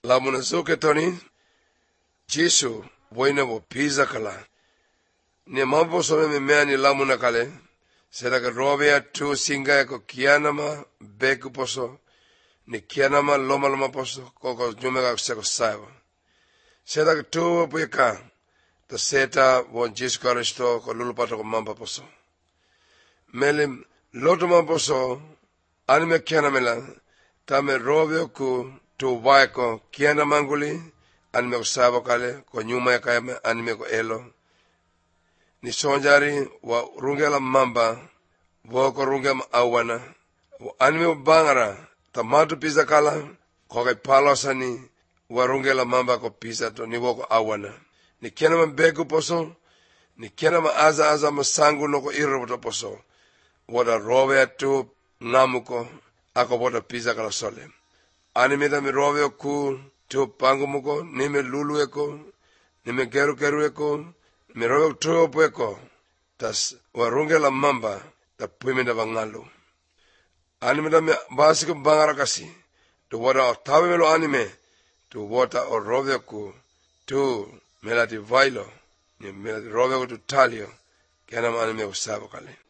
Lamuna suke toni Jesu boina bo pizza kala. Ni mambo some me meani lamuna kale. Sedaka robea tu singa ko kianama beku poso. Ni kianama loma poso koko jumega seko sawa. Sedaka tu puika. Ta seta bon Jesu Kristo ko lulupato ko mamba poso. Melim loto mamposo anime kianamela. Tame robeo ku tu waiko kianamanguli. Anime ko sabo kale ko nyuma ya kaya anime ko elo. Ni sonjari wa rungela mamba wa ko rungela awana wa anime bangara tamatu pizza kala ko kay palosani wa rungela mamba ko pizza to ni wa ko awana ni kenama begu poso ni kenama aza masangu no ko irro poso wada robe tu namuko ako boda pizza kala sole anime da mi robe ku tu pangumuko ni me lulu eko ni me keru eko mi robe tu poeko tas warunge la mamba ta puimenda bangalu anime da mi basic bangara kasi to wada tawe melo anime to wata o robe ku tu melati vailo ni melati robe ku tu talio kana anime usabo kale